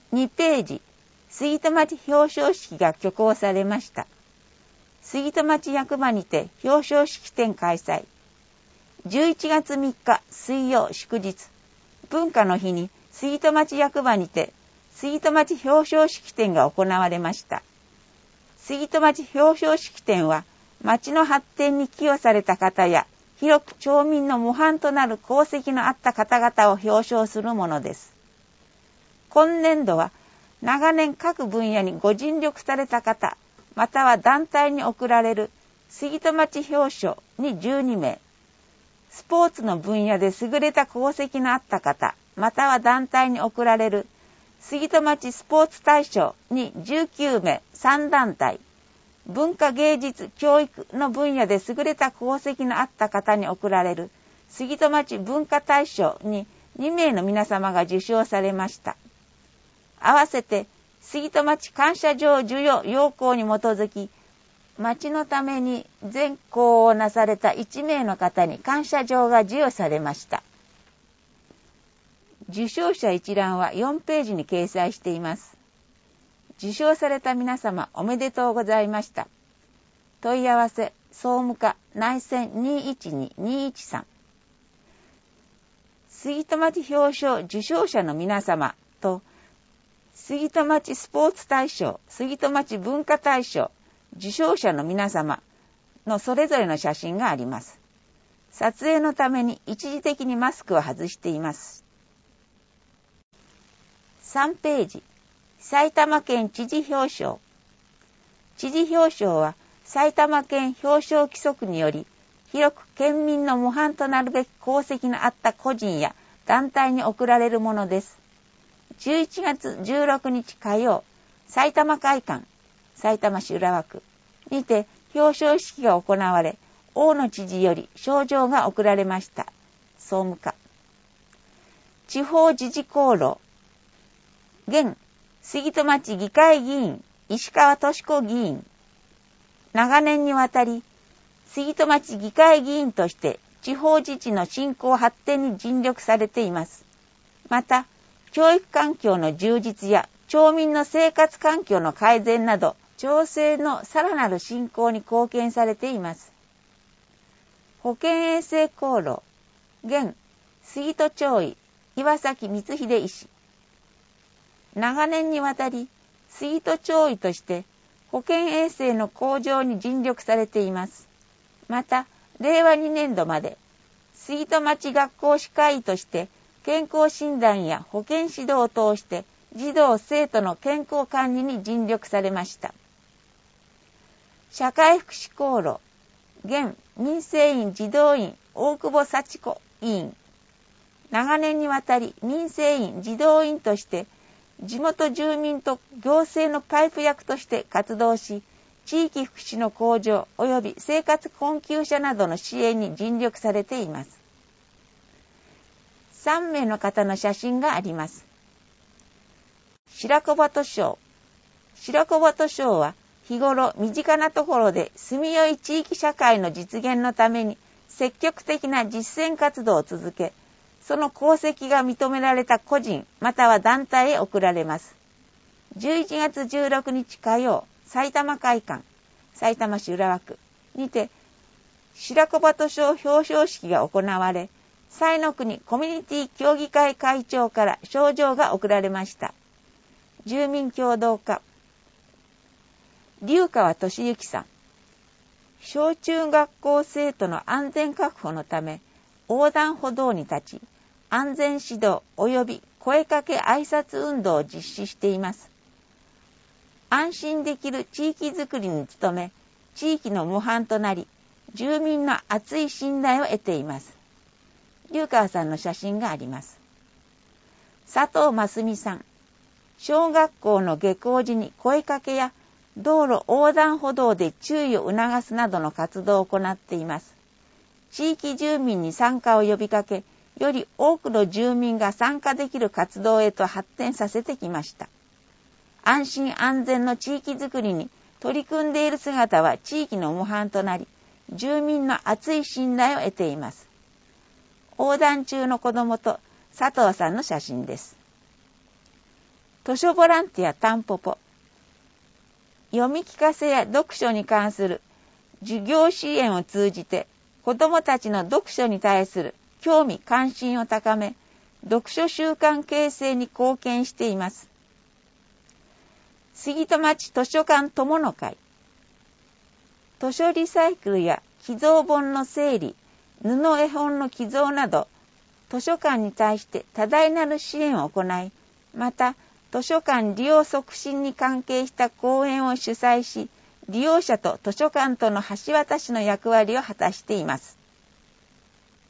2ページ、杉戸町表彰式が挙行されました。杉戸町役場にて表彰式典開催。11月3日水曜祝日、文化の日に杉戸町役場にて杉戸町表彰式典が行われました。杉戸町表彰式典は、町の発展に寄与された方や、広く町民の模範となる功績のあった方々を表彰するものです。今年度は、長年各分野にご尽力された方、または団体に贈られる杉戸町表彰に12名、スポーツの分野で優れた功績のあった方、または団体に贈られる杉戸町スポーツ大賞に19名3団体、文化芸術教育の分野で優れた功績のあった方に贈られる杉戸町文化大賞に2名の皆様が受賞されました。合わせて杉戸町感謝状授与要項に基づき、町のために善行をなされた1名の方に感謝状が授与されました。受賞者一覧は4ページに掲載しています。受賞された皆様おめでとうございました。問い合わせ、総務課内線 212-213。杉戸町表彰受賞者の皆様と、杉戸町スポーツ大賞、杉戸町文化大賞、受賞者の皆様のそれぞれの写真があります。撮影のために一時的にマスクを外しています。3ページ、埼玉県知事表彰。知事表彰は埼玉県表彰規則により、広く県民の模範となるべき功績のあった個人や団体に贈られるものです。11月16日火曜、埼玉会館、さいたま市浦和区にて表彰式が行われ、大野知事より賞状が贈られました。総務課。地方自治功労。現、杉戸町議会議員、石川敏子議員。長年にわたり、杉戸町議会議員として地方自治の振興発展に尽力されています。また、教育環境の充実や町民の生活環境の改善など、町政のさらなる振興に貢献されています。保健衛生功労。現、杉戸町医、岩崎光秀医師。長年にわたり、杉戸町医として保健衛生の向上に尽力されています。また、令和2年度まで、杉戸町学校歯科医として健康診断や保健指導を通して児童生徒の健康管理に尽力されました。社会福祉功労。現、民生委員児童院大久保幸子委員。長年にわたり民生委員児童院として地元住民と行政のパイプ役として活動し、地域福祉の向上及び生活困窮者などの支援に尽力されています。3名の方の写真があります。白子鳩賞。白子鳩賞は日頃身近なところで住みよい地域社会の実現のために積極的な実践活動を続け、その功績が認められた個人または団体へ贈られます。11月16日火曜、埼玉会館、さいたま市浦和区にて白子鳩賞表彰式が行われ、彩の国コミュニティ協議会会長から賞状が贈られました。住民協同課、龍川俊之さん。小中学校生徒の安全確保のため、横断歩道に立ち、安全指導及び声かけ挨拶運動を実施しています。安心できる地域づくりに努め、地域の模範となり、住民の厚い信頼を得ています。龍川さんの写真があります。佐藤真澄さん。小学校の下校時に声かけや道路横断歩道で注意を促すなどの活動を行っています。地域住民に参加を呼びかけ、より多くの住民が参加できる活動へと発展させてきました。安心安全の地域づくりに取り組んでいる姿は地域の模範となり、住民の厚い信頼を得ています。横断中の子どもと佐藤さんの写真です。 図書ボランティアタンポポ、読み聞かせや読書に関する授業支援を通じて子どもたちの読書に対する興味関心を高め、読書習慣形成に貢献しています。杉戸町図書館友の会、図書リサイクルや寄贈本の整理、布絵本の寄贈など、図書館に対して多大なる支援を行い、また図書館利用促進に関係した講演を主催し、利用者と図書館との橋渡しの役割を果たしています。